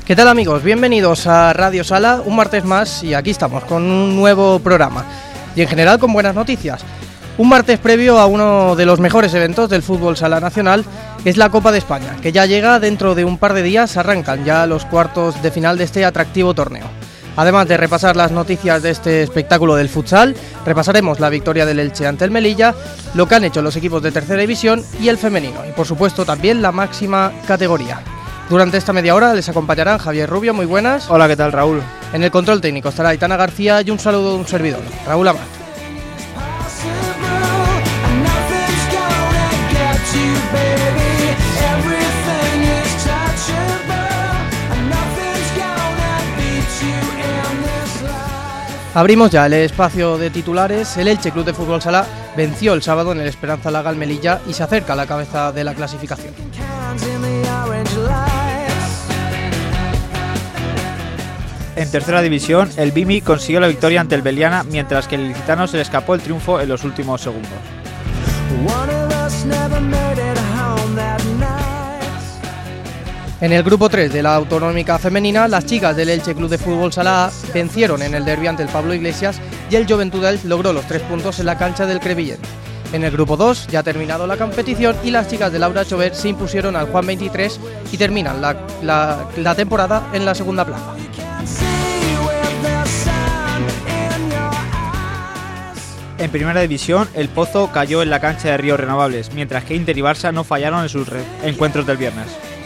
¿Qué tal, amigos? Bienvenidos a Radio Sala, un martes más, y aquí estamos con un nuevo programa y en general con buenas noticias. Un martes previo a uno de los mejores eventos del fútbol sala nacional es la Copa de España, que ya llega dentro de un par de días. Arrancan ya los cuartos de final de este atractivo torneo. Además de repasar las noticias de este espectáculo del futsal, repasaremos la victoria del Elche ante el Melilla, lo que han hecho los equipos de tercera división y el femenino, y por supuesto también la máxima categoría. Durante esta media hora les acompañarán Javier Rubio, muy buenas. Hola, ¿qué tal, Raúl? En el control técnico estará Aitana García y un saludo de un servidor, Raúl Amat. Abrimos ya el espacio de titulares. El Elche Club de Fútbol Sala venció el sábado en el Esperanza Laga al Melilla y se acerca a la cabeza de la clasificación. En tercera división, el Bimi consiguió la victoria ante el Beliana, mientras que el Ilicitano se le escapó el triunfo en los últimos segundos. En el grupo 3 de la autonómica femenina, las chicas del Elche Club de Fútbol Sala A vencieron en el derbi ante el Pablo Iglesias y el Joventut Elche logró los 3 puntos en la cancha del Crevillent. En el grupo 2 ya ha terminado la competición y las chicas de Laura Chover se impusieron al Juan 23 y terminan la temporada en la segunda plaza. En primera división, el Pozo cayó en la cancha de Ríos Renovables, mientras que Inter y Barça no fallaron en sus encuentros del viernes.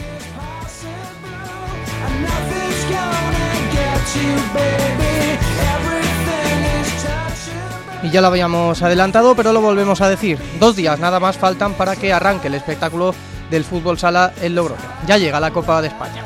Y ya lo habíamos adelantado, pero lo volvemos a decir. 2 días nada más faltan para que arranque el espectáculo del fútbol sala en Logroño. Ya llega la Copa de España.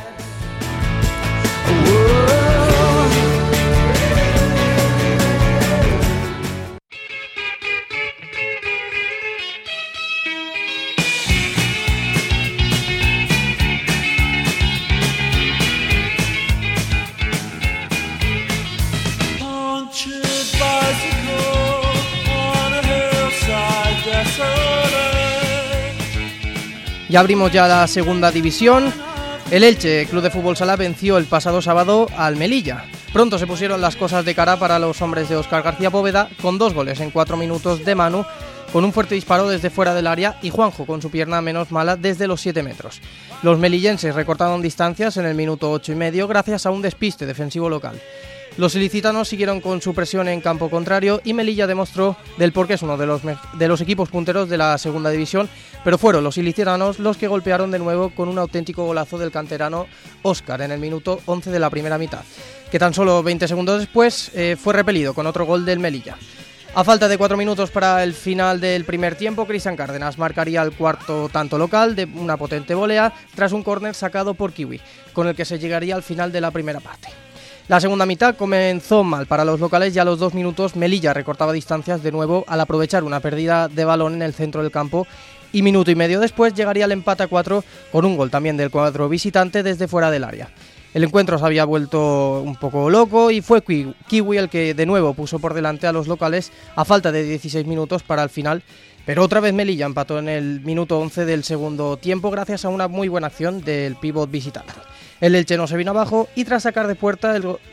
Ya abrimos ya la segunda división. El Elche Club de Fútbol Sala venció el pasado sábado al Melilla. Pronto se pusieron las cosas de cara para los hombres de Óscar García Poveda, con 2 goles en 4 minutos de Manu, con un fuerte disparo desde fuera del área, y Juanjo con su pierna menos mala desde los 7 metros. Los melillenses recortaron distancias en el minuto 8 y medio gracias a un despiste defensivo local. Los ilicitanos siguieron con su presión en campo contrario y Melilla demostró del por qué es uno de los equipos punteros de la segunda división, pero fueron los ilicitanos los que golpearon de nuevo con un auténtico golazo del canterano Óscar en el minuto 11 de la primera mitad, que tan solo 20 segundos después fue repelido con otro gol del Melilla. A falta de 4 minutos para el final del primer tiempo, Cristian Cárdenas marcaría el cuarto tanto local de una potente volea tras un córner sacado por Kiwi, con el que se llegaría al final de la primera parte. La segunda mitad comenzó mal para los locales y a los 2 minutos Melilla recortaba distancias de nuevo al aprovechar una pérdida de balón en el centro del campo, y minuto y medio después llegaría el empate a 4 con un gol también del cuadro visitante desde fuera del área. El encuentro se había vuelto un poco loco y fue Kiwi el que de nuevo puso por delante a los locales a falta de 16 minutos para el final, pero otra vez Melilla empató en el minuto 11 del segundo tiempo gracias a una muy buena acción del pívot visitante. El Elche no se vino abajo y tras sacar de puerta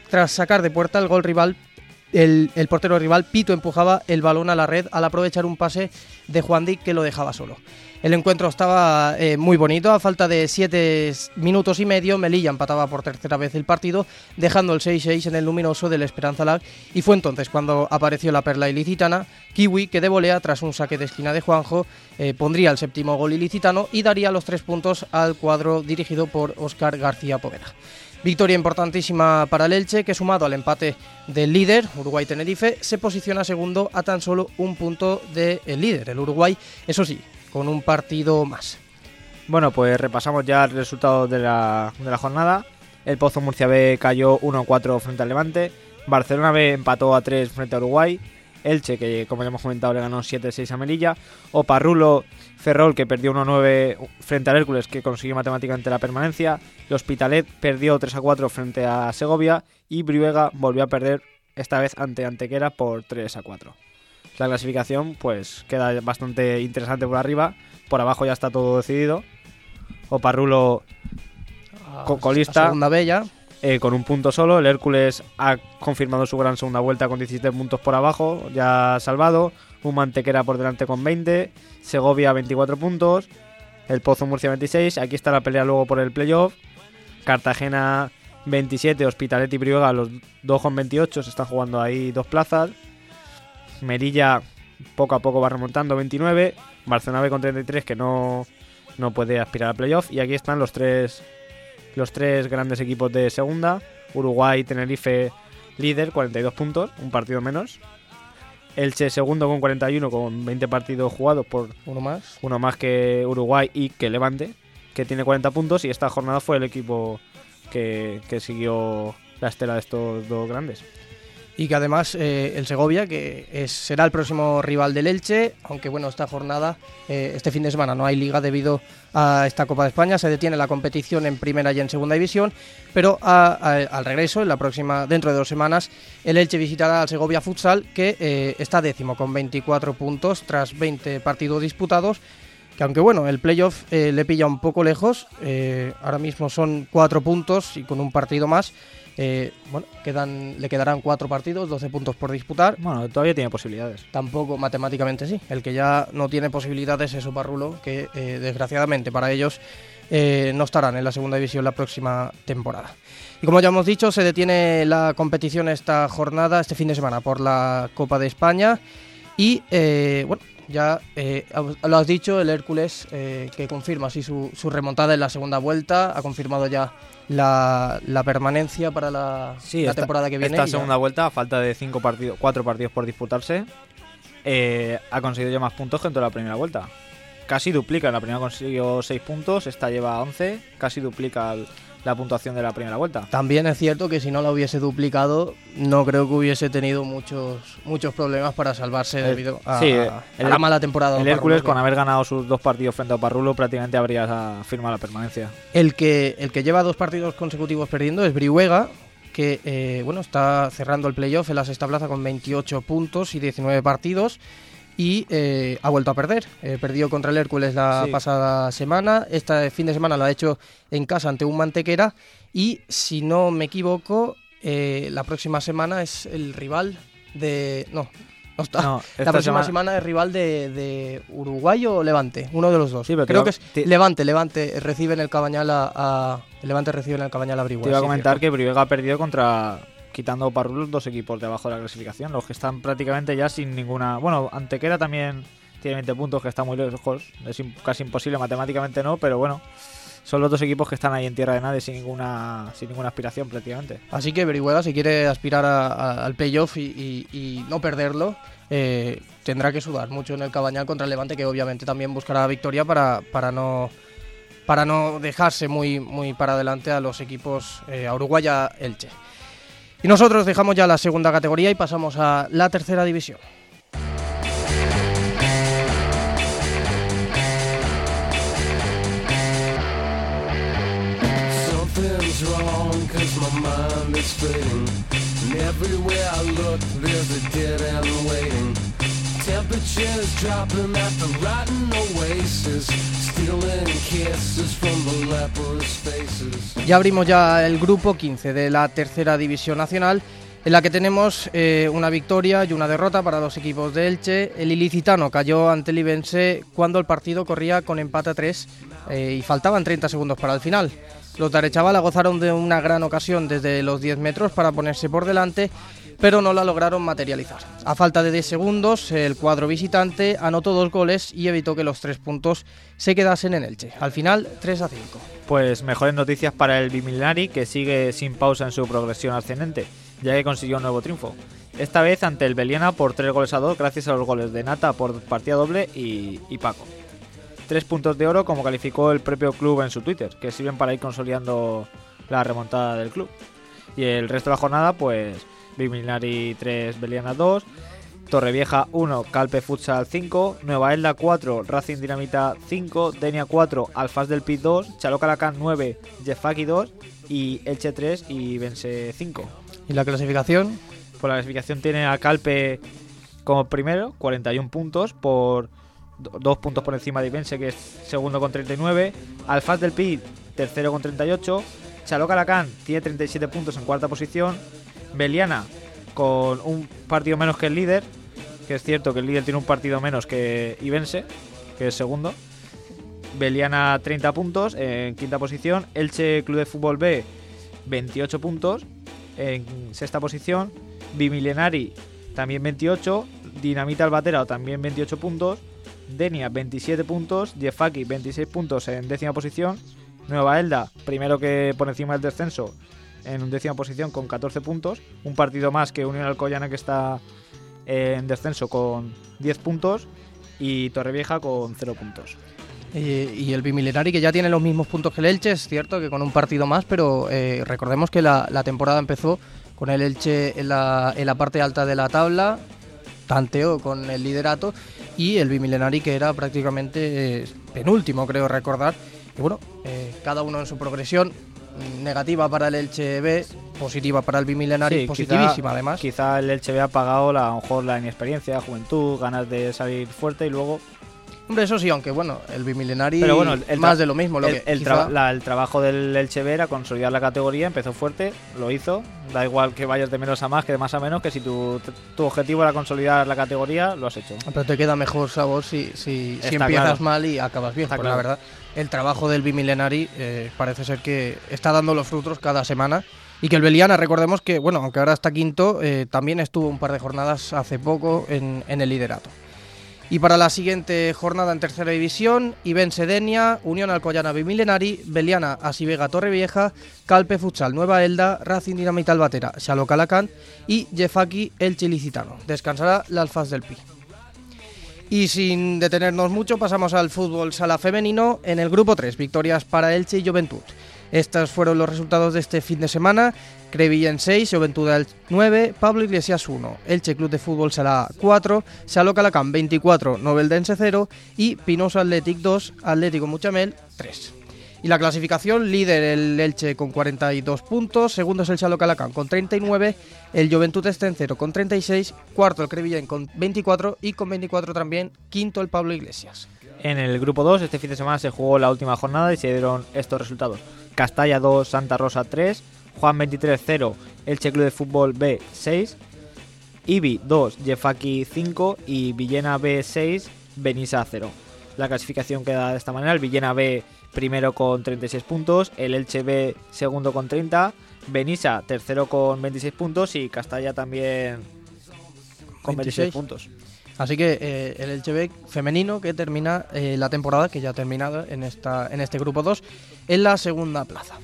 el gol rival, el portero rival Pito empujaba el balón a la red al aprovechar un pase de Juan Dick que lo dejaba solo. El encuentro estaba muy bonito. A falta de 7 minutos y medio, Melilla empataba por tercera vez el partido, dejando el 6-6 en el luminoso del Esperanza Lag, y fue entonces cuando apareció la perla ilicitana, Kiwi, que de volea tras un saque de esquina de Juanjo pondría el 7º gol ilicitano y daría los 3 puntos al cuadro dirigido por Óscar García Poveda. Victoria importantísima para el Elche, que sumado al empate del líder, Uruguay-Tenerife, se posiciona segundo a tan solo un punto del líder, el Uruguay, eso sí, con un partido más. Bueno, pues repasamos ya el resultado de la jornada. El Pozo Murcia B cayó 1-4 frente al Levante. Barcelona B empató a 3 frente a Uruguay. Elche, que como ya hemos comentado, le ganó 7-6 a Melilla. Oparrulo Ferrol, que perdió 1-9 frente al Hércules, que consiguió matemáticamente la permanencia. El Hospitalet perdió 3-4 frente a Segovia. Y Brihuega volvió a perder, esta vez ante Antequera, por 3-4. La clasificación pues queda bastante interesante por arriba. Por abajo ya está todo decidido. Oparrulo colista. Segunda B ya. con un punto solo. El Hércules ha confirmado su gran segunda vuelta con 17 puntos por abajo, ya salvado. Un Mantequera por delante con 20. Segovia 24 puntos. El Pozo Murcia 26. Aquí está la pelea luego por el playoff. Cartagena 27. Hospitalet y Brihuega, los dos con 28. Se están jugando ahí 2 plazas. Melilla poco a poco va remontando, 29. Barcelona B con 33, que no puede aspirar al playoff. Y aquí están los tres grandes equipos de segunda. Uruguay, Tenerife líder, 42 puntos, un partido menos. Elche segundo con 41, con 20 partidos jugados, por uno más que Uruguay y que Levante, que tiene 40 puntos. Y esta jornada fue el equipo que siguió la estela de estos dos grandes. Y que además el Segovia, que será el próximo rival del Elche, aunque bueno, esta jornada, este fin de semana no hay liga debido a esta Copa de España, se detiene la competición en primera y en segunda división, pero al regreso, dentro de 2 semanas, el Elche visitará al Segovia Futsal, que está 10º con 24 puntos tras 20 partidos disputados, que aunque bueno, el playoff le pilla un poco lejos, ahora mismo son 4 puntos y con un partido más. Le quedarán 4 partidos, 12 puntos por disputar. Bueno, todavía tiene posibilidades. Tampoco matemáticamente sí. El que ya no tiene posibilidades es Oparrulo, que desgraciadamente para ellos no estarán en la segunda división la próxima temporada. Y como ya hemos dicho, se detiene la competición este fin de semana, por la Copa de España. Y ya lo has dicho, el Hércules, que confirma así su remontada en la segunda vuelta, ha confirmado ya la permanencia para la temporada que viene. Esta segunda vuelta, a falta de 4 partidos por disputarse, ha conseguido ya más puntos que en toda la primera vuelta. Casi duplica, en la primera consiguió 6 puntos, esta lleva 11, casi duplica la puntuación de la primera vuelta. También es cierto que si no la hubiese duplicado, no creo que hubiese tenido muchos problemas para salvarse debido a la mala temporada. El Hércules, con haber ganado sus 2 partidos frente a Oparrulo, prácticamente habría firmado la permanencia. El que lleva 2 partidos consecutivos perdiendo es Brihuega, que está cerrando el playoff en la sexta plaza con 28 puntos y 19 partidos. Y ha vuelto a perder. Perdió contra el Hércules la pasada semana. Este fin de semana lo ha hecho en casa ante un Mantequera. Y si no me equivoco, la próxima semana es el rival de... la próxima semana es rival de Uruguay o Levante, uno de los dos. Creo que es Levante recibe en el Cabañal a Brihuega. Te iba a comentar que Brihuega ha perdido quitando Oparrulo, 2 equipos de abajo de la clasificación, los que están prácticamente ya sin ninguna... Bueno, Antequera también tiene 20 puntos, que está muy lejos, es casi imposible, matemáticamente no, pero bueno, son los 2 equipos que están ahí en tierra de nadie sin ninguna aspiración prácticamente. Así que Brihuega, si quiere aspirar al playoff y no perderlo, tendrá que sudar mucho en el Cabañal contra el Levante, que obviamente también buscará la victoria para no dejarse muy para adelante a los equipos, a Uruguay y a Elche. Y nosotros dejamos ya la segunda categoría y pasamos a la tercera división. Temperatures dropping at the rotten oasis, stealing kisses from the leprous faces. Ya abrimos ya el grupo 15 de la tercera división nacional, en la que tenemos una victoria y una derrota para los equipos de Elche. El ilicitano cayó ante el Ibense cuando el partido corría con empate a 3 y faltaban 30 segundos para el final. Los de Arechavala gozaron de una gran ocasión desde los 10 metros para ponerse por delante, pero no la lograron materializar. A falta de 10 segundos, el cuadro visitante anotó 2 goles y evitó que los 3 puntos se quedasen en Elche. Al final, 3-5. Pues mejores noticias para el Bimilinari, que sigue sin pausa en su progresión ascendente, ya que consiguió un nuevo triunfo. Esta vez ante el Beliana por 3-2, gracias a los goles de Nata por partida doble y Paco. 3 puntos de oro, como calificó el propio club en su Twitter, que sirven para ir consolidando la remontada del club. Y el resto de la jornada, pues Bimilinari 3, Beliana 2, Torrevieja 1, Calpe Futsal 5, Nueva Elda 4, Racing Dinamita 5, Denia 4, Alfaz del Pit 2, Chalocalacán 9, Jeffaki 2 y Elche 3 y Bense 5. ¿Y la clasificación? Pues la clasificación tiene a Calpe como primero, 41 puntos, por 2 puntos por encima de Ibense, que es segundo con 39, Alfaz del Pit tercero con 38, Saló Calacán tiene 37 puntos en cuarta posición. Beliana con un partido menos que el líder, que es cierto que el líder tiene un partido menos que Ibense, que es segundo. Beliana 30 puntos en quinta posición. Elche Club de Fútbol B 28 puntos en sexta posición. Bimilenari también 28. Dinamita Albatera también 28 puntos. Denia 27 puntos. Jefaki 26 puntos en décima posición. Nueva Elda, primero que por encima del descenso, en décima posición con 14 puntos. Un partido más que Unión Alcoyana, que está en descenso, con 10 puntos. Y Torrevieja con 0 puntos. Y el Bimilenari, que ya tiene los mismos puntos que el Elche, es cierto que con un partido más, pero recordemos que la temporada empezó con el Elche en la parte alta de la tabla, tanteó con el liderato, y el Bimilenari, que era prácticamente penúltimo, creo recordar. Y bueno, cada uno en su progresión, negativa para el Elche B, positiva para el Bimilenari, sí, positivísima además. Quizá el Elche B ha pagado a lo mejor la inexperiencia, juventud, ganas de salir fuerte y luego... Hombre, eso sí, aunque bueno, el Bimilenari, pero bueno, más de lo mismo. El trabajo del Elche B era consolidar la categoría, empezó fuerte, lo hizo. Da igual que vayas de menos a más que de más a menos, que si tu objetivo era consolidar la categoría, lo has hecho. Pero te queda mejor sabor si empiezas claro. Mal y acabas bien. Está claro. La verdad, el trabajo del Bimilenari parece ser que está dando los frutos cada semana. Y que el Beliana, recordemos que, bueno, aunque ahora está quinto, también estuvo un par de jornadas hace poco en el liderato. Y para la siguiente jornada en tercera división, Ibense Denia, Unión Alcoyana Bimilenari, Beliana Asivega Torrevieja, Calpe Futsal Nueva Elda, Racing Dinamita Albatera, Saló Calacán y Jefaki Elche Ilicitano. Descansará la Alfaz del Pi. Y sin detenernos mucho, pasamos al fútbol sala femenino. En el grupo 3, victorias para Elche y Joventut. Estos fueron los resultados de este fin de semana. Crevillent 6, Joventut 9, Pablo Iglesias 1, Elche Club de Fútbol Sala 4, Saló Calacán 24, Noveldense 0 y Pinoso Athletic 2, Atlético Muchamel 3. Y la clasificación, líder el Elche con 42 puntos, segundo es el Saló Calacán con 39, el Joventut está en 0 con 36, cuarto el Crevillent con 24 y con 24 también quinto el Pablo Iglesias. En el grupo 2 este fin de semana se jugó la última jornada y se dieron estos resultados: Castalla 2, Santa Rosa 3, Juan 23 0, Elche Club de Fútbol B 6, Ibi 2, Jefaki 5 y Villena B 6, Benissa 0. La clasificación queda de esta manera: el Villena B primero con 36 puntos, el Elche B segundo con 30, Benissa tercero con 26 puntos y Castalla también con 26 puntos. Así que el Elche B femenino, que termina la temporada, que ya ha terminado en este grupo 2, en la segunda plaza.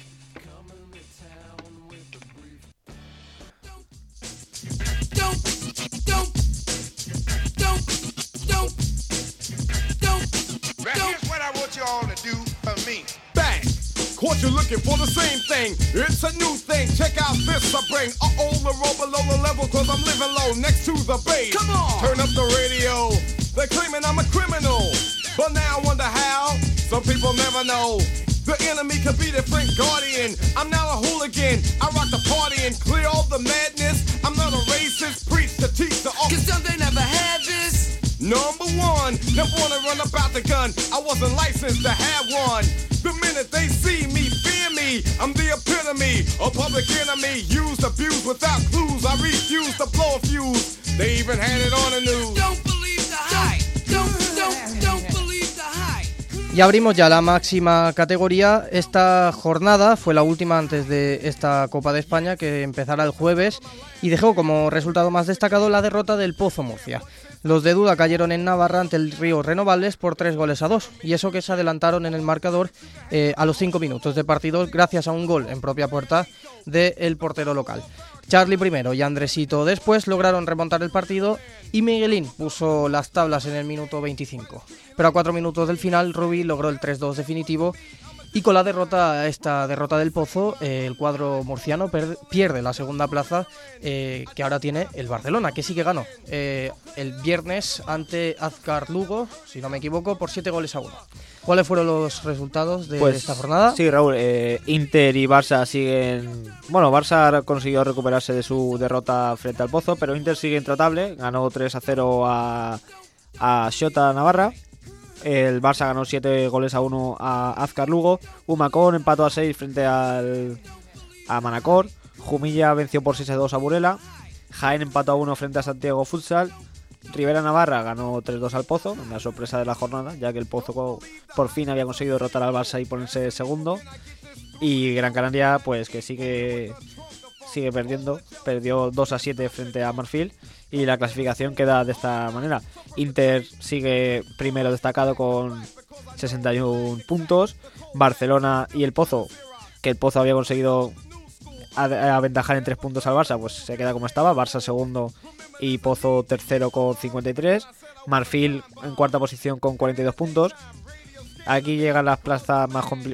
Caught you looking for the same thing. It's a new thing. Check out this I bring. The roll below the level, cause I'm living low next to the base. Come on! Turn up the radio. They're claiming I'm a criminal, but now I wonder how. Some people never know. The enemy could be the Frank Guardian. I'm now a hooligan. I rock the party and clear all the madness. I'm not a racist. Preach to teach the cause some they never had this. Number one, never wanna run about the gun. I wasn't licensed to have one. The minute they see me, fear me. I'm the epitome, a public enemy. Used, abused without clues. I refuse to blow a fuse. They even had it on the news. Don't believe the hype. Don't believe the hype. Y abrimos ya la máxima categoría. Esta jornada fue la última antes de esta Copa de España, que empezará el jueves, y dejó como resultado más destacado la derrota del Pozo Murcia. Los de Duda cayeron en Navarra ante el Río Renovables por 3-2, y eso que se adelantaron en el marcador a los 5 minutos de partido gracias a un gol en propia puerta del portero local. Charlie primero y Andresito después lograron remontar el partido y Miguelín puso las tablas en el minuto 25. Pero a 4 minutos del final Rubí logró el 3-2 definitivo. Y con esta derrota del Pozo, el cuadro murciano pierde la segunda plaza que ahora tiene el Barcelona, que sí que ganó el viernes ante Azcar Lugo, si no me equivoco, por 7-1. ¿Cuáles fueron los resultados de esta jornada? Sí, Raúl, Inter y Barça siguen... Bueno, Barça consiguió recuperarse de su derrota frente al Pozo, pero Inter sigue intratable, ganó 3-0 a Xota Navarra. El Barça ganó 7-1 a Azcar Lugo. Humacón empató a 6 frente a Manacor. Jumilla venció por 6-2 a Burela. Jaén empató a 1 frente a Santiago Futsal. Rivera Navarra ganó 3-2 al Pozo, una sorpresa de la jornada, ya que el Pozo por fin había conseguido derrotar al Barça y ponerse segundo. Y Gran Canaria, pues que sigue perdiendo, perdió 2-7 frente a Marfil. Y la clasificación queda de esta manera. Inter sigue primero destacado con 61 puntos. Barcelona y el Pozo, que el Pozo había conseguido aventajar en 3 puntos al Barça, pues se queda como estaba. Barça segundo y Pozo tercero con 53. Marfil en cuarta posición con 42 puntos. Aquí llegan las plazas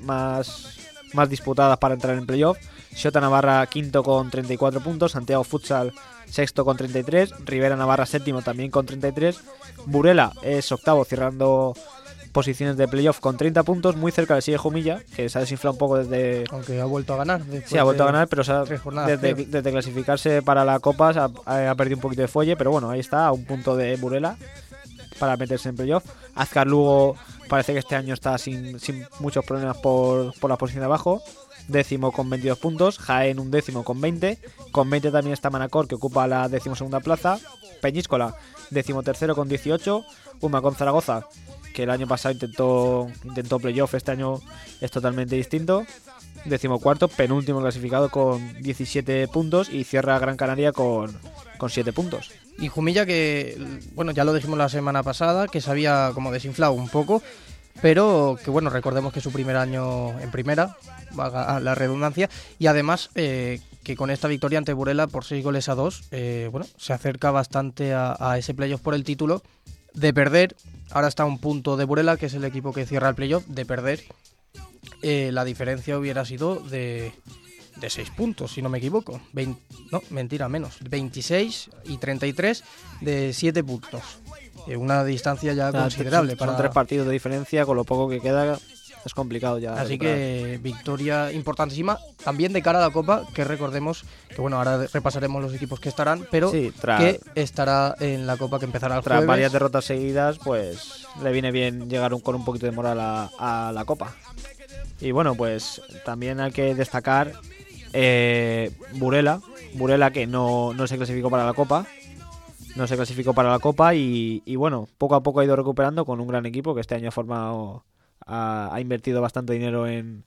más disputadas para entrar en playoff. Xota Navarra quinto con 34 puntos. Santiago Futsal sexto con 33. Rivera Navarra séptimo también con 33. Burela es octavo cerrando posiciones de playoff con 30 puntos. Muy cerca le sigue Jumilla, que se ha desinflado un poco desde... Aunque ha vuelto a ganar. Sí, ha vuelto a ganar, pero jornadas, desde clasificarse para la Copa ha perdido un poquito de fuelle. Pero bueno, ahí está, a un punto de Burela para meterse en playoff. Azcar Lugo parece que este año está sin muchos problemas por la posición de abajo. Décimo con 22 puntos. Jaén un décimo con 20. Con 20 también está Manacor, que ocupa la 12ª plaza. Peñíscola, 13º con 18. Humacón Zaragoza, que el año pasado intentó playoff, este año es totalmente distinto. 14º, penúltimo clasificado con 17 puntos. Y cierra Gran Canaria con 7 puntos. Y Jumilla, que bueno, ya lo dijimos la semana pasada, que se había como desinflado un poco, pero que bueno, recordemos que es su primer año en primera, valga la redundancia, y además que con esta victoria ante Burela por 6-2, bueno, se acerca bastante a ese playoff por el título. De perder, ahora está a un punto de Burela, que es el equipo que cierra el playoff. De perder, la diferencia hubiera sido de 6 puntos, si no me equivoco. Menos. 26 y 33 de 7 puntos. Una distancia ya considerable. Son 3 partidos de diferencia, con lo poco que queda es complicado ya. Así que victoria importantísima. También de cara a la Copa, que recordemos que bueno, ahora repasaremos los equipos que estarán, pero sí, que estará en la Copa, que empezará el jueves. Tras varias derrotas seguidas, pues le viene bien llegar con un poquito de moral a la Copa. Y bueno, pues también hay que destacar Burela, que no se clasificó para la Copa. No se clasificó para la Copa y bueno, poco a poco ha ido recuperando con un gran equipo que este año ha invertido bastante dinero en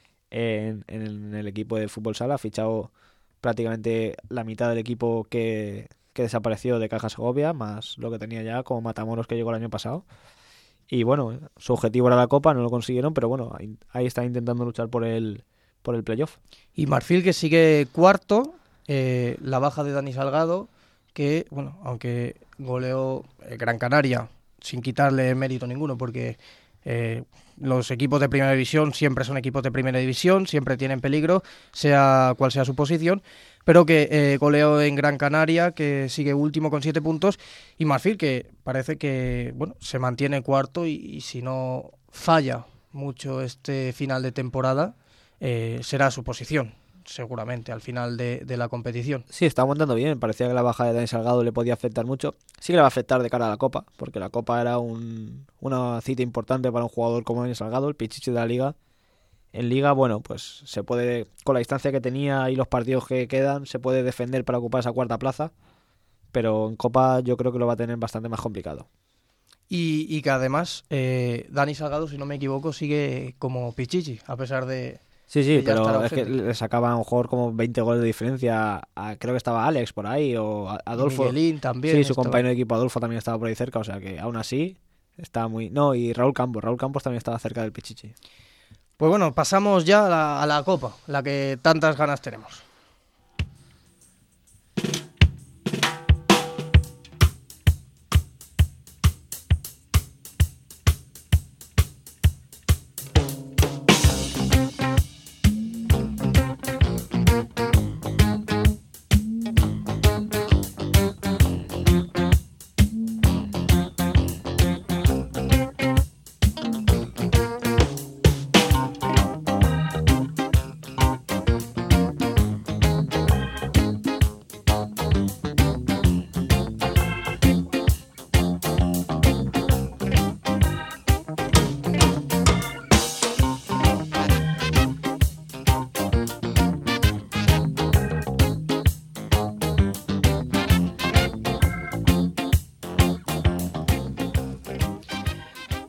el equipo de fútbol sala. Ha fichado prácticamente la mitad del equipo que desapareció de Caja Segovia, más lo que tenía ya como Matamoros, que llegó el año pasado. Y bueno, su objetivo era la Copa, no lo consiguieron, pero bueno, ahí están intentando luchar por el playoff. Y Marfil, que sigue cuarto, la baja de Dani Salgado, que bueno, aunque goleó Gran Canaria sin quitarle mérito ninguno, porque los equipos de primera división siempre son equipos de primera división, siempre tienen peligro, sea cual sea su posición, pero que goleó en Gran Canaria, que sigue último con 7 puntos, y Marfil, que parece que bueno, se mantiene cuarto y si no falla mucho este final de temporada, será su posición seguramente al final de la competición. Sí, está aguantando bien. Parecía que la baja de Dani Salgado le podía afectar mucho. Sí que le va a afectar de cara a la Copa, porque la Copa era una cita importante para un jugador como Dani Salgado, el pichichi de la Liga. En Liga, bueno, pues se puede, con la distancia que tenía y los partidos que quedan, se puede defender para ocupar esa cuarta plaza, pero en Copa yo creo que lo va a tener bastante más complicado. Y que además Dani Salgado, si no me equivoco, sigue como pichichi, a pesar de... Sí, pero es que le sacaba a un jugador como 20 goles de diferencia. Creo que estaba Alex por ahí, o Adolfo. Miguelín también. Sí, su compañero de equipo Adolfo también estaba por ahí cerca, o sea que aún así está muy... No, y Raúl Campos también estaba cerca del pichichi. Pues bueno, pasamos ya a la Copa, la que tantas ganas tenemos.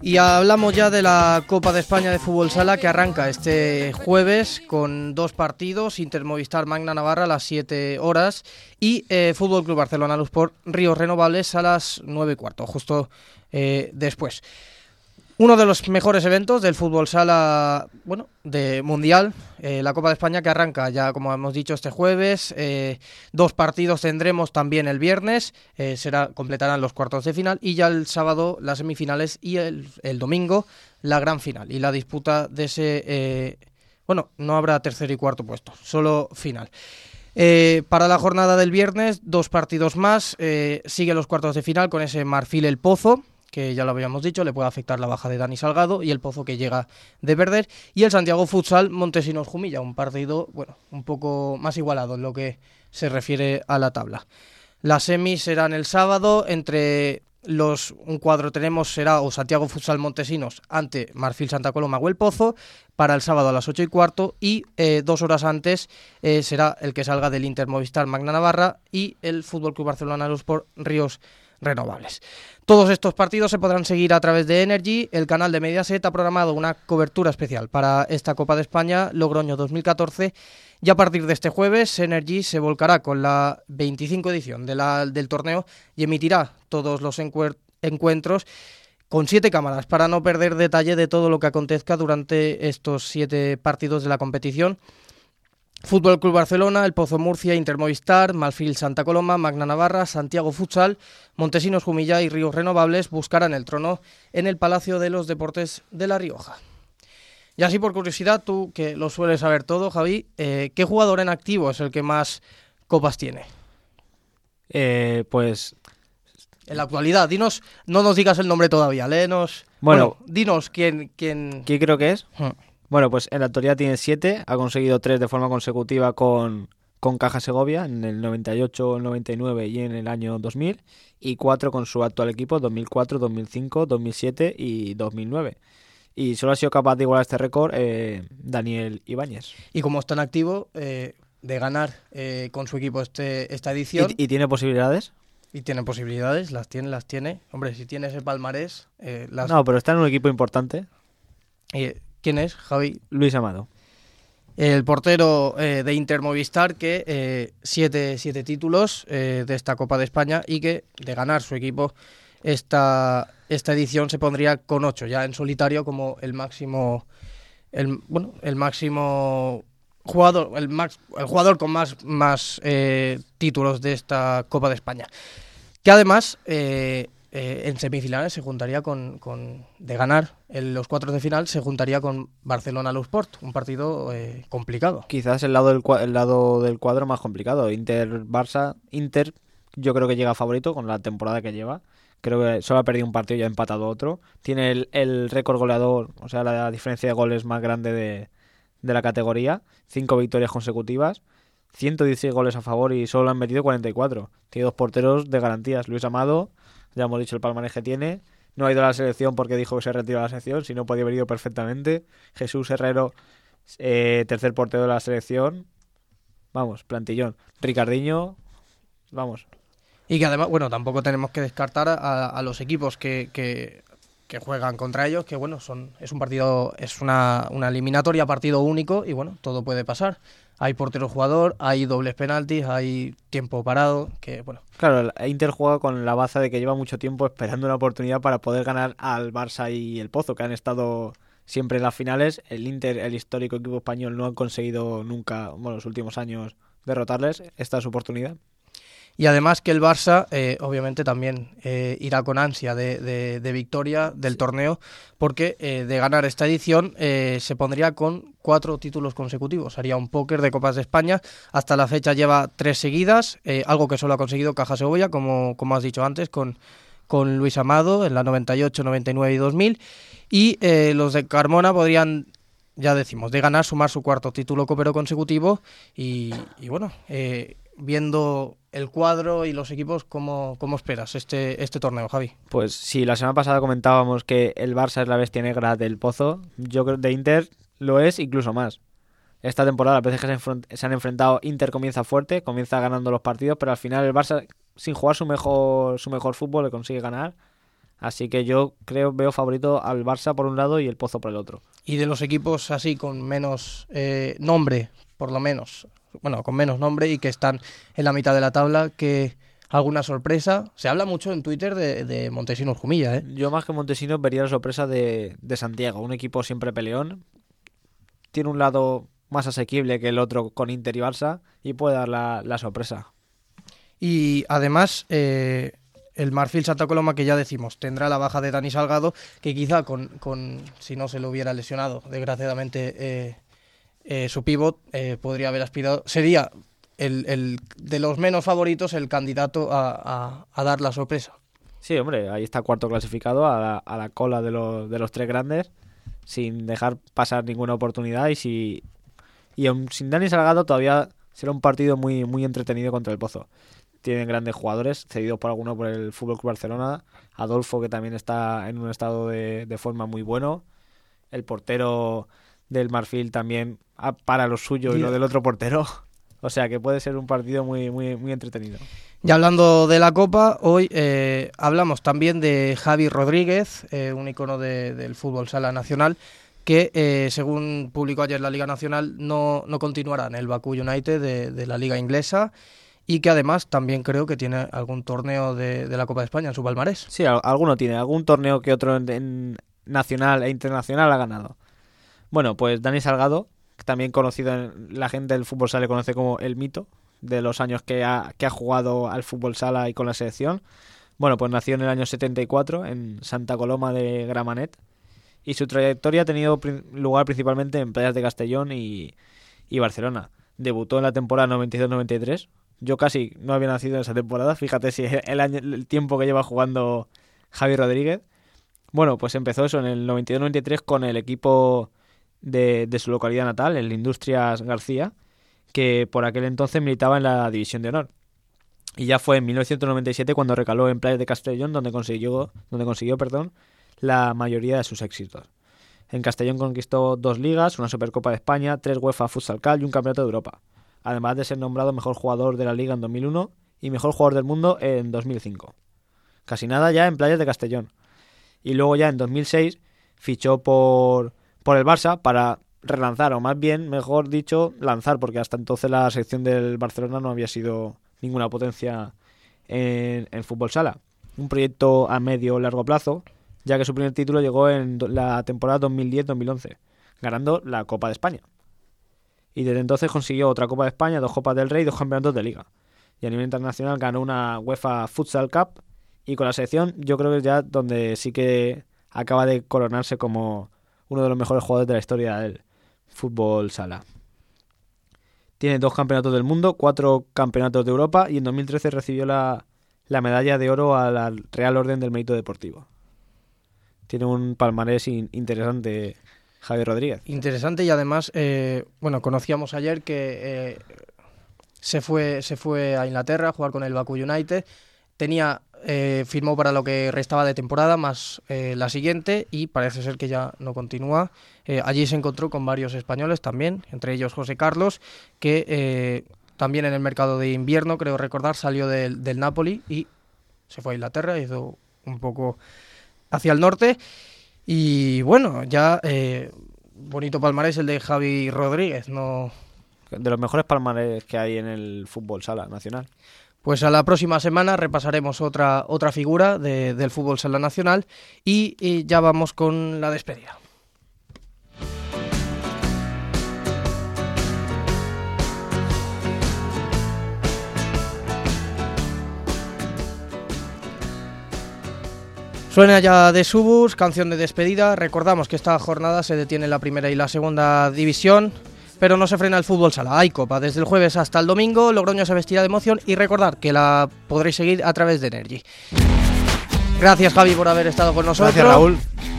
Y hablamos ya de la Copa de España de Fútbol Sala, que arranca este jueves con 2 partidos: Inter Movistar Magna Navarra a las 7 horas y Fútbol Club Barcelona Luz por Ríos Renovables a las 9:15, justo después. Uno de los mejores eventos del fútbol sala, de mundial, la Copa de España, que arranca ya, como hemos dicho, este jueves. 2 partidos tendremos también el viernes, completarán los cuartos de final, y ya el sábado las semifinales y el domingo la gran final y la disputa de ese, no habrá tercer y cuarto puesto, solo final. Para la jornada del viernes, 2 partidos más, sigue los cuartos de final con ese Marfil El Pozo, que ya lo habíamos dicho, le puede afectar la baja de Dani Salgado y el Pozo, que llega de perder, y el Santiago Futsal Montesinos Jumilla, un partido un poco más igualado en lo que se refiere a la tabla. Las semis serán el sábado, entre un cuadro será o Santiago Futsal Montesinos ante Marfil Santa Coloma o el Pozo, para el sábado a las 8:15, y 2 horas antes será el que salga del Inter Movistar Magna Navarra y el Fútbol Club Barcelona Luz por Ríos Renovables. Todos estos partidos se podrán seguir a través de Energy. El canal de Mediaset ha programado una cobertura especial para esta Copa de España Logroño 2014, y a partir de este jueves Energy se volcará con la 25 edición del torneo y emitirá todos los encuentros con 7 cámaras para no perder detalle de todo lo que acontezca durante estos 7 partidos de la competición. Fútbol Club Barcelona, El Pozo Murcia, Inter Movistar, Marfil Santa Coloma, Magna Navarra, Santiago Futsal, Montesinos Jumilla y Ríos Renovables buscarán el trono en el Palacio de los Deportes de La Rioja. Y así, por curiosidad, tú que lo sueles saber todo, Javi, ¿qué jugador en activo es el que más copas tiene? Pues en la actualidad, dinos, no nos digas el nombre todavía, léenos. Dinos quién creo que es. Bueno, pues en la actualidad tiene 7, ha conseguido 3 de forma consecutiva con Caja Segovia en el 98, el 99 y en el año 2000, y 4 con su actual equipo 2004, 2005, 2007 y 2009. Y solo ha sido capaz de igualar este récord Daniel Ibáñez. Y como está en activo, de ganar con su equipo esta edición. ¿Y tiene posibilidades? Y tiene posibilidades, las tiene. Hombre, si tiene ese palmarés... No, pero está en un equipo importante. ¿Quién es, Javi? Luis Amado. El portero de Inter Movistar, que 7 títulos de esta Copa de España, y que de ganar su equipo esta edición se pondría con 8, ya en solitario, como el máximo jugador, el jugador con más títulos de esta Copa de España. Que además en semifinales se juntaría de ganar en los 4 de final, se juntaría con Barcelona Luz Sport, un partido complicado. Quizás el lado del cuadro más complicado. Inter-Barça. Inter yo creo que llega favorito con la temporada que lleva. Creo que solo ha perdido un partido y ha empatado otro. Tiene el récord goleador, o sea, la diferencia de goles más grande de la categoría. 5 victorias consecutivas, 116 goles a favor y solo han metido 44. Tiene 2 porteros de garantías. Luis Amado, ya hemos dicho el palmarés que tiene. No ha ido a la selección porque dijo que se retiró de la selección, si no podía haber ido perfectamente. Jesús Herrero, tercer portero de la selección. Vamos, plantillón. Ricardinho, vamos. Y que además, tampoco tenemos que descartar a los equipos que juegan contra ellos, que es un partido, es una eliminatoria, partido único, y todo puede pasar. Hay portero jugador, hay dobles penaltis, hay tiempo parado, Claro, el Inter juega con la baza de que lleva mucho tiempo esperando una oportunidad para poder ganar al Barça y el Pozo, que han estado siempre en las finales. El Inter, el histórico equipo español, no han conseguido nunca, los últimos años, derrotarles. Esta es su oportunidad. Y además que el Barça, obviamente, también irá con ansia de victoria del torneo, porque de ganar esta edición se pondría con 4 títulos consecutivos. Haría un póker de Copas de España. Hasta la fecha lleva 3 seguidas, algo que solo ha conseguido Caja Segovia, como has dicho antes, con Luis Amado en la 98, 99 y 2000. Y los de Carmona podrían, ya decimos, de ganar, sumar su 4º título copero consecutivo. Y viendo el cuadro y los equipos, ¿cómo esperas este torneo, Javi? Pues sí, la semana pasada comentábamos que el Barça es la bestia negra del Pozo. Yo creo que de Inter lo es incluso más. Esta temporada, las veces que se han enfrentado, Inter comienza fuerte, comienza ganando los partidos, pero al final el Barça, sin jugar su mejor fútbol, le consigue ganar. Así que yo veo favorito al Barça por un lado y el Pozo por el otro. Y de los equipos así con menos nombre, por lo menos, bueno, con menos nombre y que están en la mitad de la tabla, que alguna sorpresa. Se habla mucho en Twitter de Montesinos Jumilla, ¿eh? Yo más que Montesinos vería la sorpresa de Santiago, un equipo siempre peleón. Tiene un lado más asequible que el otro con Inter y Barça y puede dar la sorpresa. Y además, el Marfil Santa Coloma, que ya decimos, tendrá la baja de Dani Salgado, que quizá si no se lo hubiera lesionado, desgraciadamente, su pívot podría haber aspirado. Sería el de los menos favoritos, el candidato a dar la sorpresa. Sí, hombre, ahí está cuarto clasificado a la cola de los tres grandes, sin dejar pasar ninguna oportunidad y aun sin Dani Salgado todavía será un partido muy, muy entretenido contra el Pozo. Tienen grandes jugadores, cedidos por alguno por el FC Barcelona. Adolfo, que también está en un estado de forma muy bueno. El portero del Marfil también para lo suyo y lo del otro portero. O sea que puede ser un partido muy, muy, muy entretenido. Ya hablando de la Copa, hoy hablamos también de Javi Rodríguez, un icono del fútbol sala nacional, que según publicó ayer la Liga Nacional no continuará en el Bakú United de la Liga Inglesa, y que además también creo que tiene algún torneo de la Copa de España en su palmarés. Sí, alguno tiene, algún torneo que otro en nacional e internacional ha ganado. Bueno, pues Dani Salgado, también conocido en la gente del fútbol sala, le conoce como el mito de los años que ha jugado al fútbol sala y con la selección. Bueno, pues nació en el año 74 en Santa Coloma de Gramenet y su trayectoria ha tenido lugar principalmente en playas de Castellón y Barcelona. Debutó en la temporada 92-93. Yo casi no había nacido en esa temporada, fíjate si el tiempo que lleva jugando Javi Rodríguez. Bueno, pues empezó eso en el 92-93 con el equipo de su localidad natal, el Industrias García, que por aquel entonces militaba en la División de Honor. Y ya fue en 1997 cuando recaló en Playas de Castellón, donde consiguió la mayoría de sus éxitos. En Castellón conquistó 2 ligas, una Supercopa de España, 3 UEFA Futsal Cup y un Campeonato de Europa, además de ser nombrado mejor jugador de la Liga en 2001 y mejor jugador del mundo en 2005. Casi nada ya en Playas de Castellón. Y luego ya en 2006 fichó por el Barça para relanzar, o más bien, mejor dicho, lanzar, porque hasta entonces la sección del Barcelona no había sido ninguna potencia en fútbol sala. Un proyecto a medio o largo plazo, ya que su primer título llegó en la temporada 2010-2011, ganando la Copa de España. Y desde entonces consiguió otra Copa de España, 2 Copas del Rey y 2 campeonatos de Liga. Y a nivel internacional ganó una UEFA Futsal Cup, y con la selección yo creo que es ya donde sí que acaba de coronarse como uno de los mejores jugadores de la historia del fútbol sala. Tiene 2 campeonatos del mundo, 4 campeonatos de Europa y en 2013 recibió la medalla de oro a la Real Orden del Mérito Deportivo. Tiene un palmarés interesante Javi Rodríguez. Interesante, y además, conocíamos ayer que se fue a Inglaterra a jugar con el Bakú United. Firmó para lo que restaba de temporada, más la siguiente, y parece ser que ya no continúa. Allí se encontró con varios españoles también, entre ellos José Carlos, que también en el mercado de invierno, creo recordar, salió del Napoli y se fue a Inglaterra, hizo un poco hacia el norte. Y bueno, ya bonito palmarés el de Javi Rodríguez, ¿no? De los mejores palmarés que hay en el fútbol sala nacional. Pues a la próxima semana repasaremos otra figura del fútbol sala nacional y ya vamos con la despedida. Suena ya de Subus, canción de despedida. Recordamos que esta jornada se detiene la primera y la segunda división, pero no se frena el fútbol sala. Hay Copa desde el jueves hasta el domingo. Logroño se vestirá de emoción y recordar que la podréis seguir a través de Energy. Gracias, Javi, por haber estado con nosotros. Gracias, Raúl.